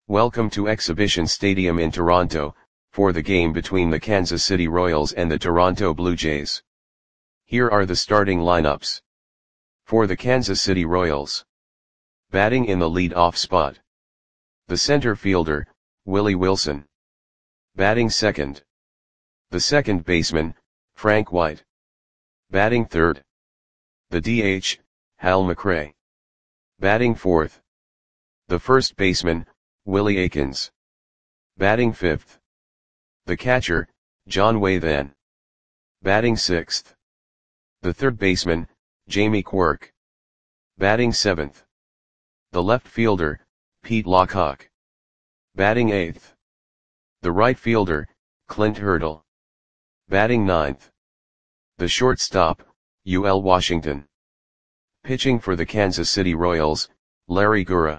Welcome to Exhibition Stadium in Toronto, for the game between the Kansas City Royals and the Toronto Blue Jays. Here are the starting lineups. For the Kansas City Royals. Batting in the lead-off spot. The center fielder, Willie Wilson. Batting second. The second baseman, Frank White. Batting third. The DH, Hal McRae. Batting fourth. The first baseman, Willie Aikens. Batting fifth. The catcher, John Wathan. Batting sixth. The third baseman, Jamie Quirk. Batting seventh. The left fielder, Pete Lockhart. Batting eighth. The right fielder, Clint Hurdle. Batting ninth. The shortstop, UL Washington. Pitching for the Kansas City Royals, Larry Gura.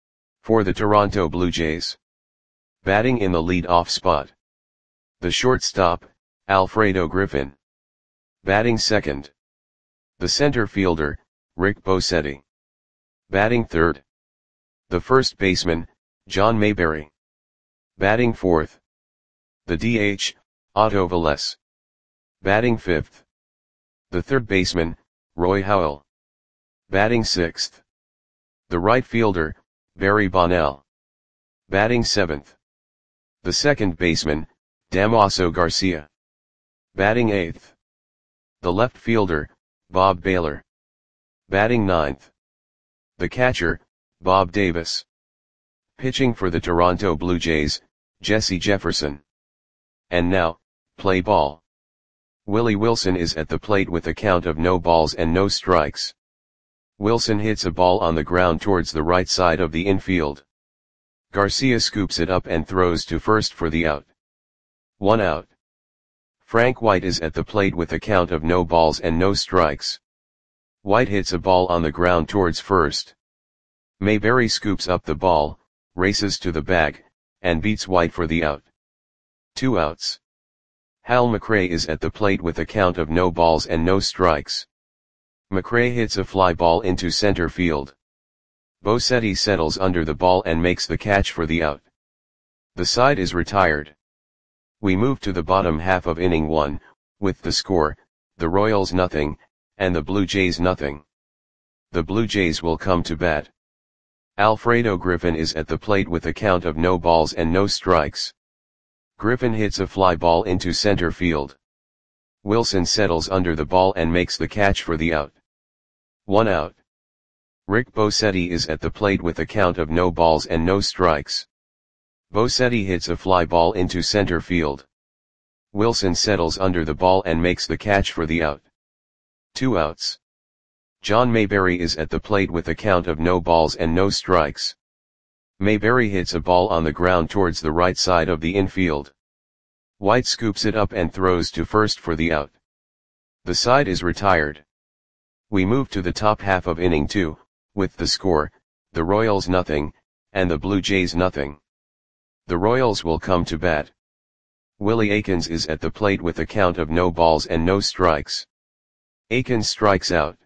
For the Toronto Blue Jays. Batting in the lead-off spot. The shortstop, Alfredo Griffin. Batting second. The center fielder, Rick Bosetti. Batting third. The first baseman, John Mayberry. Batting fourth. The DH, Otto Velez. Batting fifth. The third baseman, Roy Howell. Batting sixth. The right fielder, Barry Bonnell. Batting seventh. The second baseman, Damaso Garcia. Batting eighth. The left fielder, Bob Baylor. Batting ninth. The catcher, Bob Davis. Pitching for the Toronto Blue Jays, Jesse Jefferson. And now, play ball. Willie Wilson is at the plate with a count of no balls and no strikes. Wilson hits a ball on the ground towards the right side of the infield. Garcia scoops it up and throws to first for the out. 1 out. Frank White is at the plate with a count of no balls and no strikes. White hits a ball on the ground towards first. Mayberry scoops up the ball, races to the bag, and beats White for the out. 2 outs. Hal McRae is at the plate with a count of no balls and no strikes. McRae hits a fly ball into center field. Bosetti settles under the ball and makes the catch for the out. The side is retired. We move to the bottom half of inning 1, with the score, the Royals nothing, and the Blue Jays nothing. The Blue Jays will come to bat. Alfredo Griffin is at the plate with a count of no balls and no strikes. Griffin hits a fly ball into center field. Wilson settles under the ball and makes the catch for the out. 1 out. Rick Bosetti is at the plate with a count of no balls and no strikes. Bosetti hits a fly ball into center field. Wilson settles under the ball and makes the catch for the out. 2 outs. John Mayberry is at the plate with a count of no balls and no strikes. Mayberry hits a ball on the ground towards the right side of the infield. White scoops it up and throws to first for the out. The side is retired. We move to the top half of inning 2, with the score, the Royals nothing, and the Blue Jays nothing. The Royals will come to bat. Willie Aikens is at the plate with a count of no balls and no strikes. Aikens strikes out.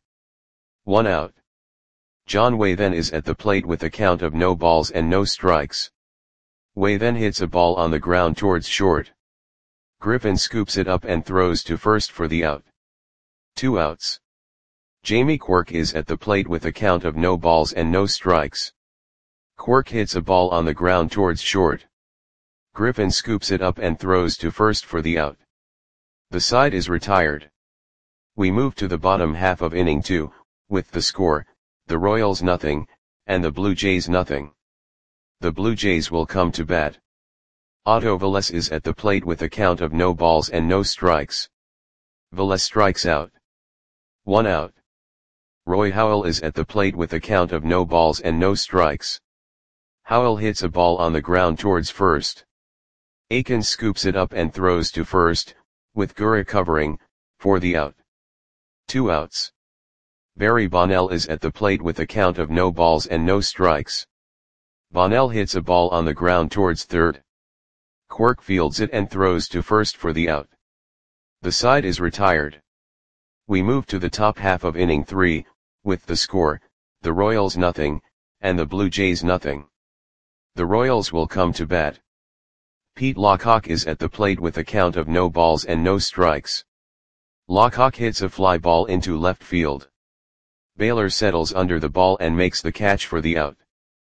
1 out. John Wathan is at the plate with a count of no balls and no strikes. Wathan hits a ball on the ground towards short. Griffin scoops it up and throws to first for the out. 2 outs. Jamie Quirk is at the plate with a count of no balls and no strikes. Quirk hits a ball on the ground towards short. Griffin scoops it up and throws to first for the out. The side is retired. We move to the bottom half of inning 2, with the score, the Royals nothing, and the Blue Jays nothing. The Blue Jays will come to bat. Otto Velez is at the plate with a count of no balls and no strikes. Velez strikes out. 1 out. Roy Howell is at the plate with a count of no balls and no strikes. Howell hits a ball on the ground towards first. Aikens scoops it up and throws to first, with Gura covering, for the out. 2 outs. Barry Bonnell is at the plate with a count of no balls and no strikes. Bonnell hits a ball on the ground towards third. Quirk fields it and throws to first for the out. The side is retired. We move to the top half of inning 3, with the score, the Royals nothing, and the Blue Jays nothing. The Royals will come to bat. Pete Lockhawk is at the plate with a count of no balls and no strikes. Lockhawk hits a fly ball into left field. Baylor settles under the ball and makes the catch for the out.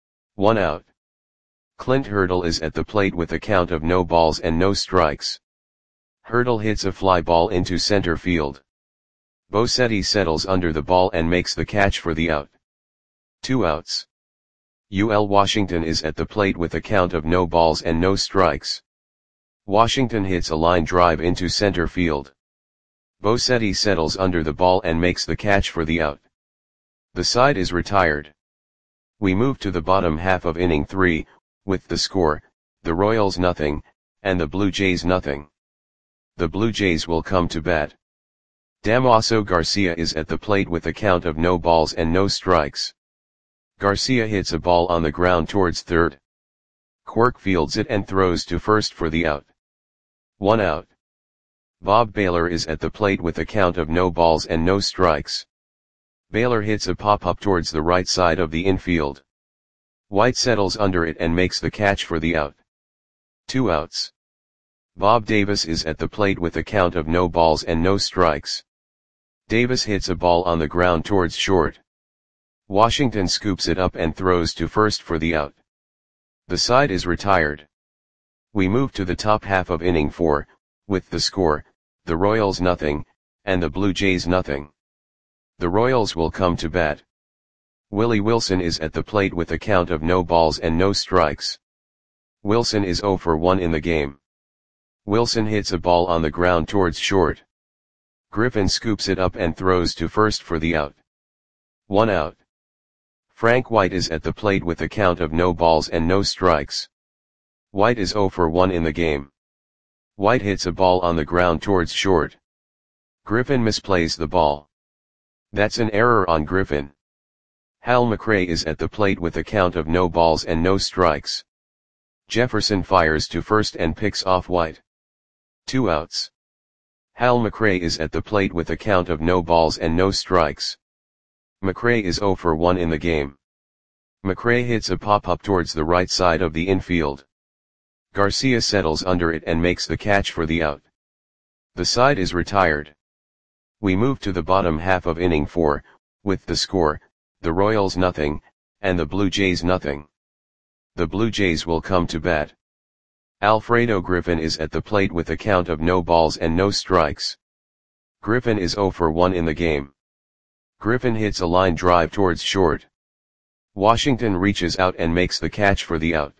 1 out. Clint Hurdle is at the plate with a count of no balls and no strikes. Hurdle hits a fly ball into center field. Bosetti settles under the ball and makes the catch for the out. 2 outs. UL Washington is at the plate with a count of no balls and no strikes. Washington hits a line drive into center field. Bosetti settles under the ball and makes the catch for the out. The side is retired. We move to the bottom half of inning 3, with the score, the Royals nothing, and the Blue Jays nothing. The Blue Jays will come to bat. Damaso Garcia is at the plate with a count of no balls and no strikes. Garcia hits a ball on the ground towards third. Quirk fields it and throws to first for the out. 1 out. Bob Baylor is at the plate with a count of no balls and no strikes. Baylor hits a pop-up towards the right side of the infield. White settles under it and makes the catch for the out. 2 outs. Bob Davis is at the plate with a count of no balls and no strikes. Davis hits a ball on the ground towards short. Washington scoops it up and throws to first for the out. The side is retired. We move to the top half of inning 4, with the score, the Royals nothing, and the Blue Jays nothing. The Royals will come to bat. Willie Wilson is at the plate with a count of no balls and no strikes. Wilson is 0 for 1 in the game. Wilson hits a ball on the ground towards short. Griffin scoops it up and throws to first for the out. 1 out. Frank White is at the plate with a count of no balls and no strikes. White is 0 for 1 in the game. White hits a ball on the ground towards short. Griffin misplays the ball. That's an error on Griffin. Hal McRae is at the plate with a count of no balls and no strikes. Jefferson fires to first and picks off White. 2 outs. Hal McRae is at the plate with a count of no balls and no strikes. McRae is 0 for 1 in the game. McRae hits a pop-up towards the right side of the infield. Garcia settles under it and makes the catch for the out. The side is retired. We move to the bottom half of inning 4, with the score, the Royals nothing, and the Blue Jays nothing. The Blue Jays will come to bat. Alfredo Griffin is at the plate with a count of no balls and no strikes. Griffin is 0 for 1 in the game. Griffin hits a line drive towards short. Washington reaches out and makes the catch for the out.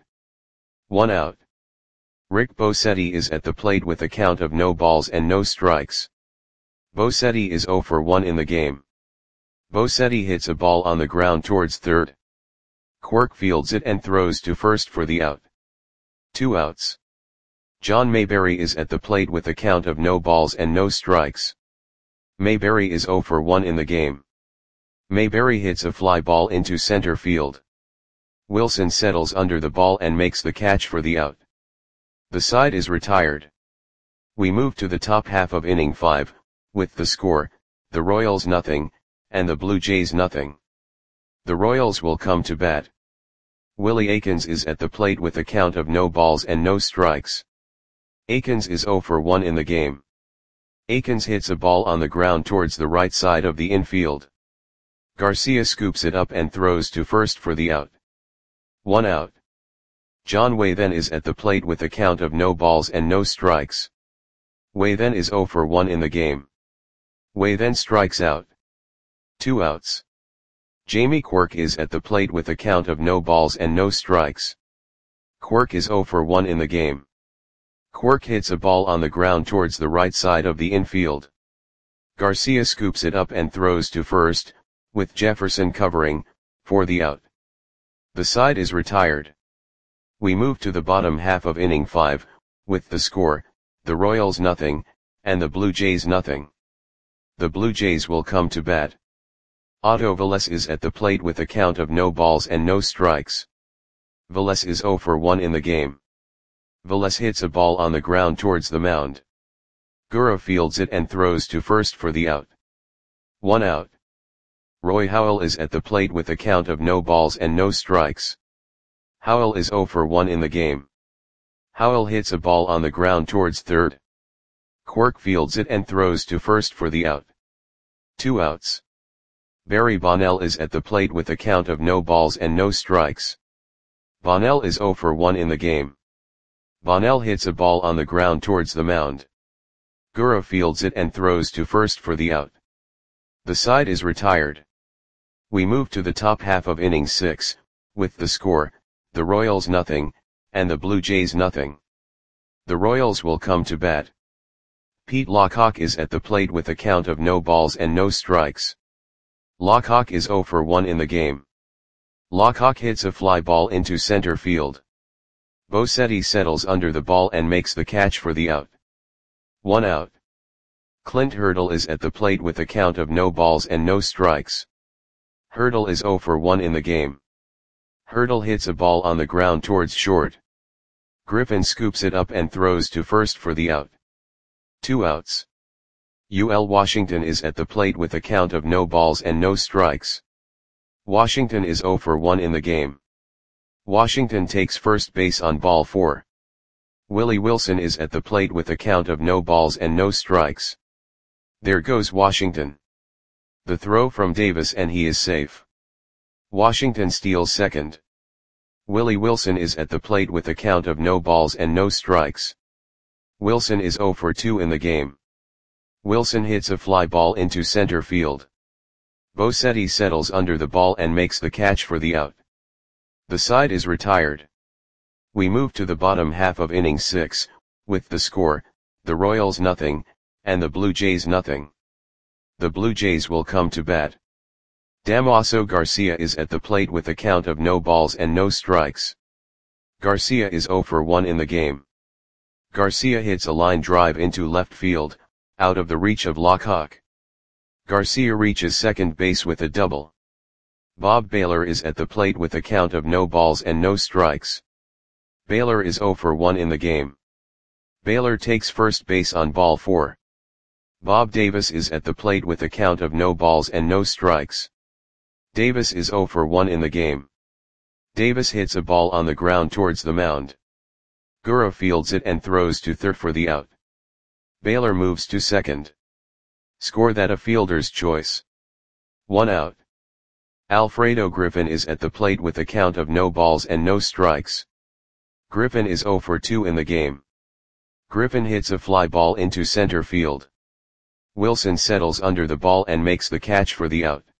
1 out. Rick Bosetti is at the plate with a count of no balls and no strikes. Bosetti is 0 for 1 in the game. Bosetti hits a ball on the ground towards third. Quirk fields it and throws to first for the out. 2 outs. John Mayberry is at the plate with a count of no balls and no strikes. Mayberry is 0 for 1 in the game. Mayberry hits a fly ball into center field. Wilson settles under the ball and makes the catch for the out. The side is retired. We move to the top half of inning 5, with the score, the Royals nothing, and the Blue Jays nothing. The Royals will come to bat. Willie Aikens is at the plate with a count of no balls and no strikes. Aikens is 0 for 1 in the game. Aikens hits a ball on the ground towards the right side of the infield. Garcia scoops it up and throws to first for the out. 1 out. John Waythen is at the plate with a count of no balls and no strikes. Waythen is 0 for 1 in the game. Waythen strikes out. 2 outs. Jamie Quirk is at the plate with a count of no balls and no strikes. Quirk is 0 for 1 in the game. Quirk hits a ball on the ground towards the right side of the infield. Garcia scoops it up and throws to first, with Jefferson covering, for the out. The side is retired. We move to the bottom half of inning 5, with the score, the Royals nothing, and the Blue Jays nothing. The Blue Jays will come to bat. Otto Velez is at the plate with a count of no balls and no strikes. Velez is 0 for 1 in the game. Velez hits a ball on the ground towards the mound. Gura fields it and throws to first for the out. 1 out. Roy Howell is at the plate with a count of no balls and no strikes. Howell is 0 for 1 in the game. Howell hits a ball on the ground towards third. Quirk fields it and throws to first for the out. 2 outs. Barry Bonnell is at the plate with a count of no balls and no strikes. Bonnell is 0 for 1 in the game. Bonnell hits a ball on the ground towards the mound. Gura fields it and throws to first for the out. The side is retired. We move to the top half of inning 6, with the score, the Royals nothing, and the Blue Jays nothing. The Royals will come to bat. Pete Lockhawk is at the plate with a count of no balls and no strikes. Lockhawk is 0 for 1 in the game. Lockhawk hits a fly ball into center field. Bosetti settles under the ball and makes the catch for the out. 1 out. Clint Hurdle is at the plate with a count of no balls and no strikes. Hurdle is 0 for 1 in the game. Hurdle hits a ball on the ground towards short. Griffin scoops it up and throws to first for the out. 2 outs. UL Washington is at the plate with a count of no balls and no strikes. Washington is 0 for 1 in the game. Washington takes first base on ball 4. Willie Wilson is at the plate with a count of no balls and no strikes. There goes Washington. The throw from Davis and he is safe. Washington steals second. Willie Wilson is at the plate with a count of no balls and no strikes. Wilson is 0 for 2 in the game. Wilson hits a fly ball into center field. Bosetti settles under the ball and makes the catch for the out. The side is retired. We move to the bottom half of inning 6, with the score, the Royals nothing, and the Blue Jays nothing. The Blue Jays will come to bat. Damaso Garcia is at the plate with a count of no balls and no strikes. Garcia is 0 for 1 in the game. Garcia hits a line drive into left field, out of the reach of Lockhawk. Garcia reaches second base with a double. Bob Baylor is at the plate with a count of no balls and no strikes. Baylor is 0 for 1 in the game. Baylor takes first base on ball 4. Bob Davis is at the plate with a count of no balls and no strikes. Davis is 0 for 1 in the game. Davis hits a ball on the ground towards the mound. Gura fields it and throws to third for the out. Baylor moves to second. Score that a fielder's choice. 1 out. Alfredo Griffin is at the plate with a count of no balls and no strikes. Griffin is 0 for 2 in the game. Griffin hits a fly ball into center field. Wilson settles under the ball and makes the catch for the out.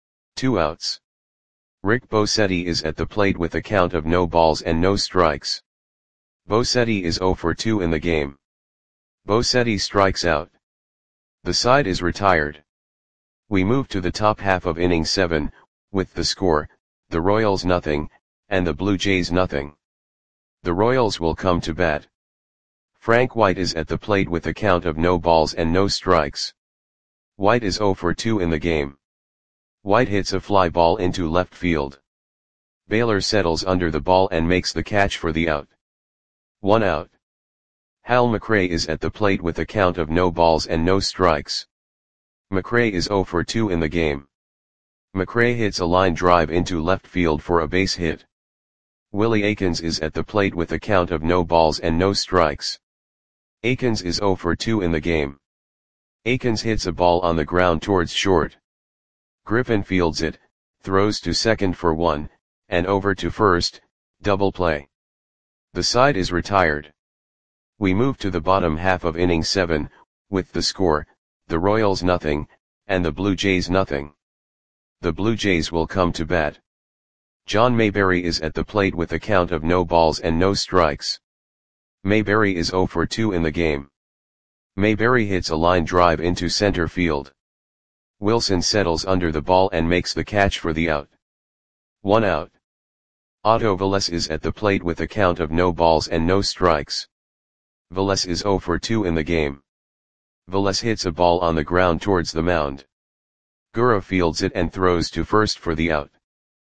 2 outs. Rick Bosetti is at the plate with a count of no balls and no strikes. Bosetti is 0 for 2 in the game. Bosetti strikes out. The side is retired. We move to the top half of inning 7, with the score, the Royals nothing, and the Blue Jays nothing. The Royals will come to bat. Frank White is at the plate with a count of no balls and no strikes. White is 0 for 2 in the game. White hits a fly ball into left field. Baylor settles under the ball and makes the catch for the out. 1 out. Hal McRae is at the plate with a count of no balls and no strikes. McRae is 0 for 2 in the game. McRae hits a line drive into left field for a base hit. Willie Aikens is at the plate with a count of no balls and no strikes. Aikens is 0 for 2 in the game. Aikens hits a ball on the ground towards short. Griffin fields it, throws to second for 1, and over to first, double play. The side is retired. We move to the bottom half of inning 7, with the score, the Royals nothing, and the Blue Jays nothing. The Blue Jays will come to bat. John Mayberry is at the plate with a count of no balls and no strikes. Mayberry is 0 for 2 in the game. Mayberry hits a line drive into center field. Wilson settles under the ball and makes the catch for the out. 1 out. Otto Velez is at the plate with a count of no balls and no strikes. Velez is 0 for 2 in the game. Velez hits a ball on the ground towards the mound. Gura fields it and throws to first for the out.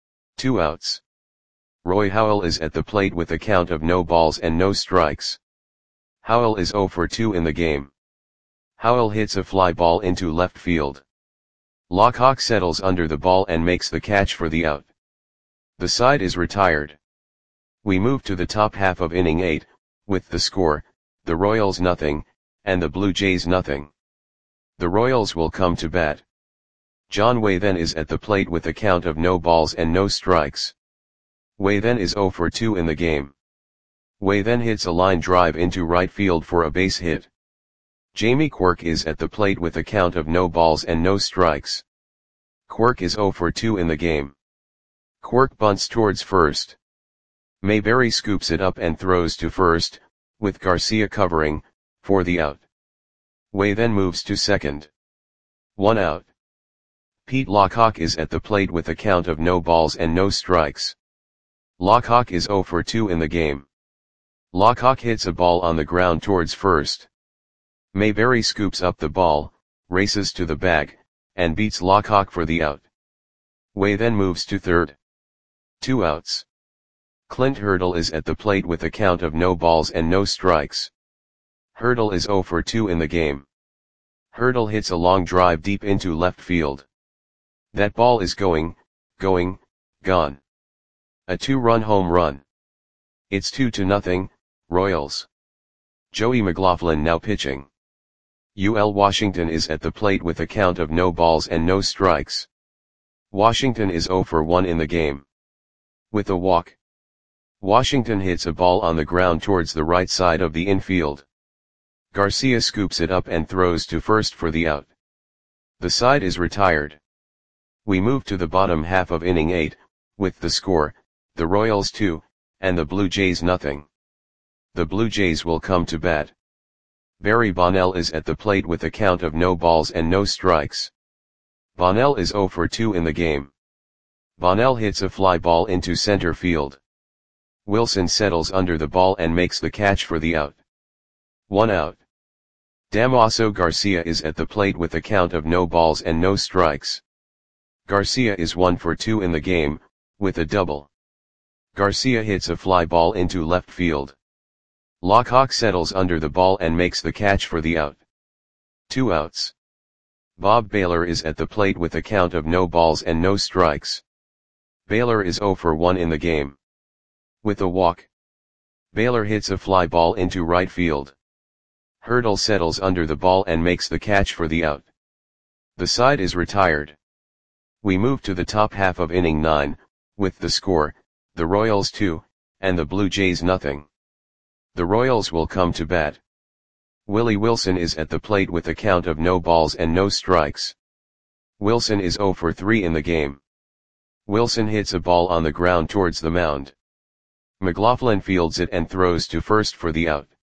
2 outs. Roy Howell is at the plate with a count of no balls and no strikes. Howell is 0 for 2 in the game. Howell hits a fly ball into left field. Lockhawk settles under the ball and makes the catch for the out. The side is retired. We move to the top half of inning 8, with the score, the Royals nothing, and the Blue Jays nothing. The Royals will come to bat. John Wei then is at the plate with a count of no balls and no strikes. Wei then is 0 for 2 in the game. Wei then hits a line drive into right field for a base hit. Jamie Quirk is at the plate with a count of no balls and no strikes. Quirk is 0 for 2 in the game. Quirk bunts towards first. Mayberry scoops it up and throws to first, with Garcia covering, for the out. Wei then moves to second. 1 out. Pete Lockhawk is at the plate with a count of no balls and no strikes. Lockhawk is 0 for 2 in the game. Lockhawk hits a ball on the ground towards first. Mayberry scoops up the ball, races to the bag, and beats Lockhawk for the out. Wei then moves to third. 2 outs. Clint Hurdle is at the plate with a count of no balls and no strikes. Hurdle is 0 for 2 in the game. Hurdle hits a long drive deep into left field. That ball is going, gone. A 2-run home run. It's 2-0, Royals. Joey McLaughlin now pitching. UL Washington is at the plate with a count of no balls and no strikes. Washington is 0 for 1 in the game. With a walk. Washington hits a ball on the ground towards the right side of the infield. Garcia scoops it up and throws to first for the out. The side is retired. We move to the bottom half of inning 8, with the score, the Royals 2, and the Blue Jays nothing. The Blue Jays will come to bat. Barry Bonnell is at the plate with a count of no balls and no strikes. Bonnell is 0 for 2 in the game. Bonnell hits a fly ball into center field. Wilson settles under the ball and makes the catch for the out. 1 out. Damaso Garcia is at the plate with a count of no balls and no strikes. Garcia is 1 for 2 in the game, with a double. Garcia hits a fly ball into left field. Lockhawk settles under the ball and makes the catch for the out. 2 outs. Bob Baylor is at the plate with a count of no balls and no strikes. Baylor is 0 for 1 in the game. With a walk. Baylor hits a fly ball into right field. Hurdle settles under the ball and makes the catch for the out. The side is retired. We move to the top half of inning 9, with the score, the Royals 2, and the Blue Jays nothing. The Royals will come to bat. Willie Wilson is at the plate with a count of no balls and no strikes. Wilson is 0 for 3 in the game. Wilson hits a ball on the ground towards the mound. McLaughlin fields it and throws to first for the out.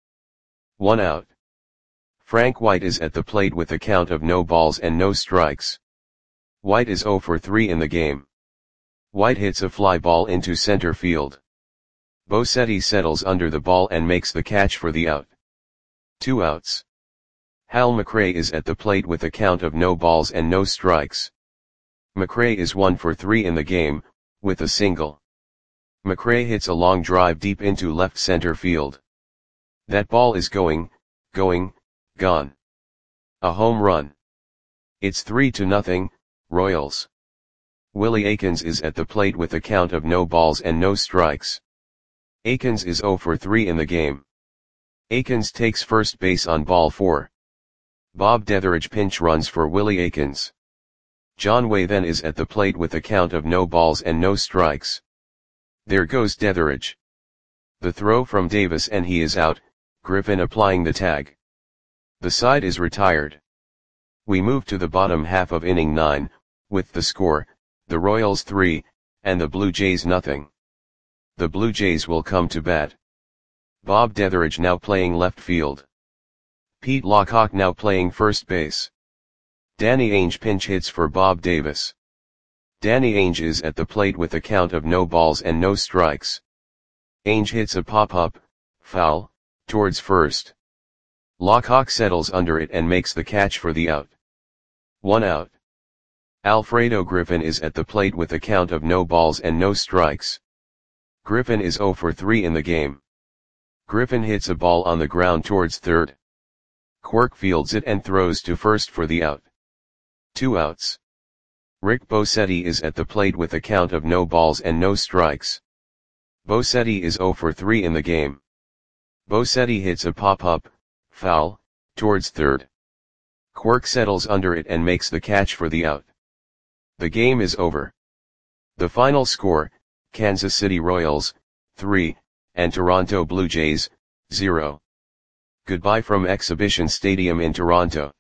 1 out. Frank White is at the plate with a count of no balls and no strikes. White is 0 for 3 in the game. White hits a fly ball into center field. Bosetti settles under the ball and makes the catch for the out. 2 outs. Hal McRae is at the plate with a count of no balls and no strikes. McRae is 1 for 3 in the game, with a single. McRae hits a long drive deep into left center field. That ball is going, gone. A home run. It's 3-0, Royals. Willie Aikens is at the plate with a count of no balls and no strikes. Aikens is 0 for 3 in the game. Aikens takes first base on ball 4. Bob Detheridge pinch runs for Willie Aikens. John Wei then is at the plate with a count of no balls and no strikes. There goes Detheridge. The throw from Davis and he is out, Griffin applying the tag. The side is retired. We move to the bottom half of inning 9, with the score, the Royals 3, and the Blue Jays nothing. The Blue Jays will come to bat. Bob Detheridge now playing left field. Pete Lockhawk now playing first base. Danny Ainge pinch hits for Bob Davis. Danny Ainge is at the plate with a count of no balls and no strikes. Ainge hits a pop-up, foul, towards first. Lockhawk settles under it and makes the catch for the out. 1 out. Alfredo Griffin is at the plate with a count of no balls and no strikes. Griffin is 0 for 3 in the game. Griffin hits a ball on the ground towards third. Quirk fields it and throws to first for the out. 2 outs. Rick Bosetti is at the plate with a count of no balls and no strikes. Bosetti is 0 for 3 in the game. Bosetti hits a pop-up, foul, towards third. Quirk settles under it and makes the catch for the out. The game is over. The final score, Kansas City Royals, 3, and Toronto Blue Jays, 0. Goodbye from Exhibition Stadium in Toronto.